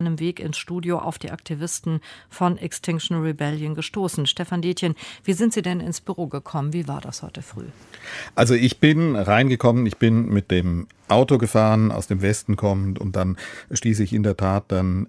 dem Weg ins Studio auf die Aktivisten von Extinction Rebellion gestoßen. Stefan Detjen, wie sind Sie denn ins Büro gekommen? Wie war das heute früh? Also ich bin reingekommen, ich bin mit dem Auto gefahren, aus dem Westen kommend, und dann stieß ich in der Tat dann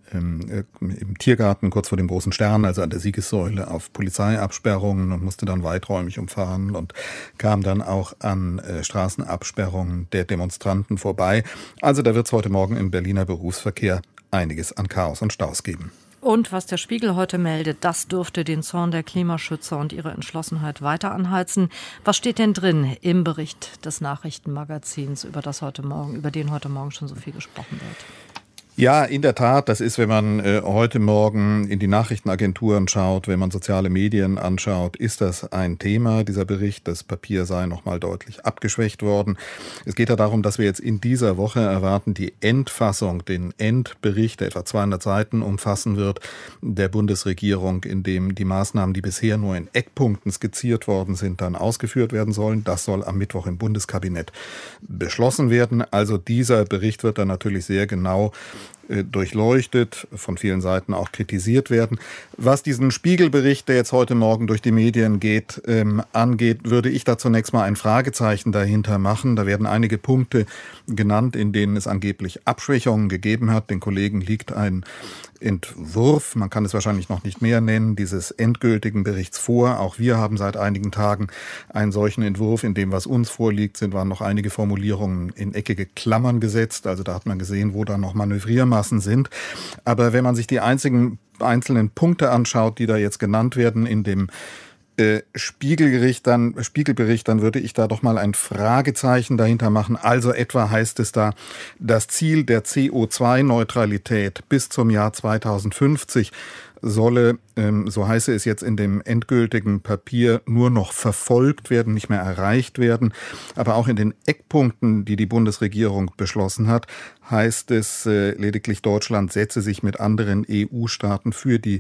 im Tiergarten kurz vor dem Großen Stern, also an der Siegessäule, auf Polizeiabsperrungen und musste dann weiträumig umfahren und kam dann auch an Straßenabsperrungen der Demonstranten vorbei. Also da wird es heute Morgen im Berliner Berufsverkehr einiges an Chaos und Staus geben. Und was der Spiegel heute meldet, das dürfte den Zorn der Klimaschützer und ihre Entschlossenheit weiter anheizen. Was steht denn drin im Bericht des Nachrichtenmagazins, über den heute Morgen schon so viel gesprochen wird? Ja, in der Tat, das ist, wenn man heute Morgen in die Nachrichtenagenturen schaut, wenn man soziale Medien anschaut, ist das ein Thema, dieser Bericht. Das Papier sei nochmal deutlich abgeschwächt worden. Es geht ja darum, dass wir jetzt in dieser Woche erwarten, die Endfassung, den Endbericht, der etwa 200 Seiten umfassen wird, der Bundesregierung, in dem die Maßnahmen, die bisher nur in Eckpunkten skizziert worden sind, dann ausgeführt werden sollen. Das soll am Mittwoch im Bundeskabinett beschlossen werden. Also dieser Bericht wird dann natürlich sehr genau durchleuchtet, von vielen Seiten auch kritisiert werden. Was diesen Spiegelbericht, der jetzt heute Morgen durch die Medien geht, angeht, würde ich da zunächst mal ein Fragezeichen dahinter machen. Da werden einige Punkte genannt, in denen es angeblich Abschwächungen gegeben hat. Den Kollegen liegt ein Entwurf, man kann es wahrscheinlich noch nicht mehr nennen, dieses endgültigen Berichts vor. Auch wir haben seit einigen Tagen einen solchen Entwurf. In dem, was uns vorliegt, waren noch einige Formulierungen in eckige Klammern gesetzt. Also da hat man gesehen, wo da noch Manövriermassen sind. Aber wenn man sich die einzelnen Punkte anschaut, die da jetzt genannt werden in dem Spiegelbericht, dann würde ich da doch mal ein Fragezeichen dahinter machen. Also etwa heißt es da, das Ziel der CO2-Neutralität bis zum Jahr 2050 solle, so heiße es jetzt in dem endgültigen Papier, nur noch verfolgt werden, nicht mehr erreicht werden. Aber auch in den Eckpunkten, die die Bundesregierung beschlossen hat, heißt es lediglich, Deutschland setze sich mit anderen EU-Staaten für die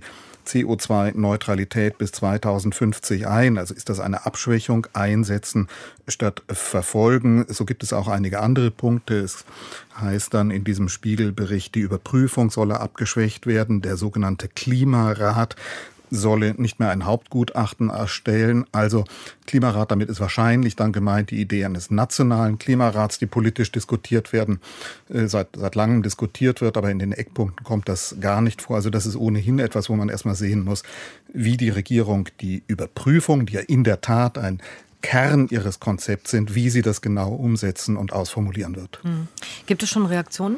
CO2-Neutralität bis 2050 ein. Also ist das eine Abschwächung, einsetzen statt verfolgen. So gibt es auch einige andere Punkte. Es heißt dann in diesem Spiegelbericht, die Überprüfung solle abgeschwächt werden. Der sogenannte Klimarat solle nicht mehr ein Hauptgutachten erstellen. Also Klimarat, damit ist wahrscheinlich dann gemeint die Idee eines nationalen Klimarats, die politisch diskutiert werden, seit langem diskutiert wird, aber in den Eckpunkten kommt das gar nicht vor. Also das ist ohnehin etwas, wo man erstmal sehen muss, wie die Regierung die Überprüfung, die ja in der Tat ein Kern ihres Konzepts sind, wie sie das genau umsetzen und ausformulieren wird. Gibt es schon Reaktionen?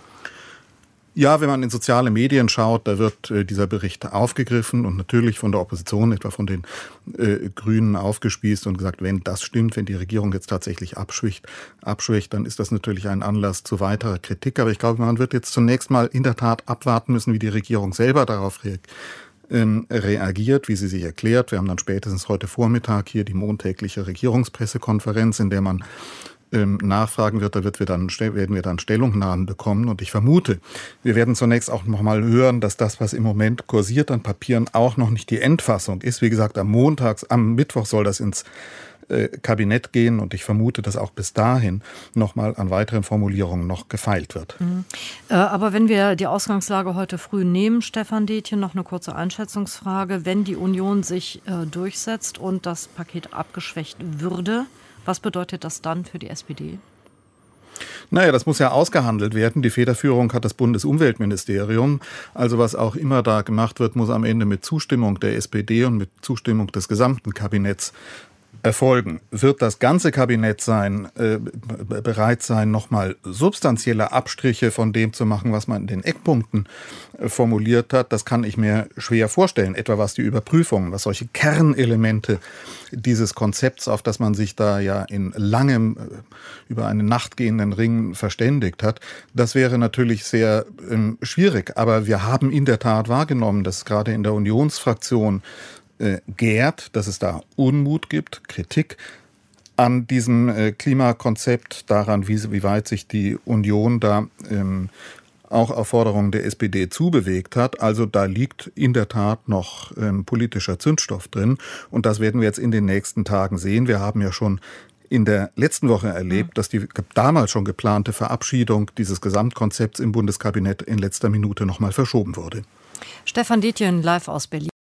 Ja, wenn man in soziale Medien schaut, da wird dieser Bericht aufgegriffen und natürlich von der Opposition, etwa von den Grünen, aufgespießt und gesagt, wenn das stimmt, wenn die Regierung jetzt tatsächlich abschwächt, dann ist das natürlich ein Anlass zu weiterer Kritik. Aber ich glaube, man wird jetzt zunächst mal in der Tat abwarten müssen, wie die Regierung selber darauf reagiert, wie sie sich erklärt. Wir haben dann spätestens heute Vormittag hier die montägliche Regierungspressekonferenz, in der man nachfragen wird, werden wir dann Stellungnahmen bekommen. Und ich vermute, wir werden zunächst auch noch mal hören, dass das, was im Moment kursiert an Papieren, auch noch nicht die Endfassung ist. Wie gesagt, am Mittwoch soll das ins Kabinett gehen und ich vermute, dass auch bis dahin noch mal an weiteren Formulierungen noch gefeilt wird. Aber wenn wir die Ausgangslage heute früh nehmen, Stefan Detjen, noch eine kurze Einschätzungsfrage. Wenn die Union sich durchsetzt und das Paket abgeschwächt würde, was bedeutet das dann für die SPD? Naja, das muss ja ausgehandelt werden. Die Federführung hat das Bundesumweltministerium. Also was auch immer da gemacht wird, muss am Ende mit Zustimmung der SPD und mit Zustimmung des gesamten Kabinetts erfolgen. Wird das ganze Kabinett bereit sein, nochmal substanzielle Abstriche von dem zu machen, was man in den Eckpunkten formuliert hat? Das kann ich mir schwer vorstellen. Etwa was die Überprüfung, was solche Kernelemente dieses Konzepts, auf das man sich da ja in langem, über eine Nacht gehenden Ringen verständigt hat, das wäre natürlich sehr schwierig. Aber wir haben in der Tat wahrgenommen, dass gerade in der Unionsfraktion gärt, dass es da Unmut gibt, Kritik an diesem Klimakonzept, daran, wie weit sich die Union da auch auf Forderungen der SPD zubewegt hat. Also da liegt in der Tat noch politischer Zündstoff drin und das werden wir jetzt in den nächsten Tagen sehen. Wir haben ja schon in der letzten Woche erlebt, dass die damals schon geplante Verabschiedung dieses Gesamtkonzepts im Bundeskabinett in letzter Minute nochmal verschoben wurde. Stefan Detjen live aus Berlin.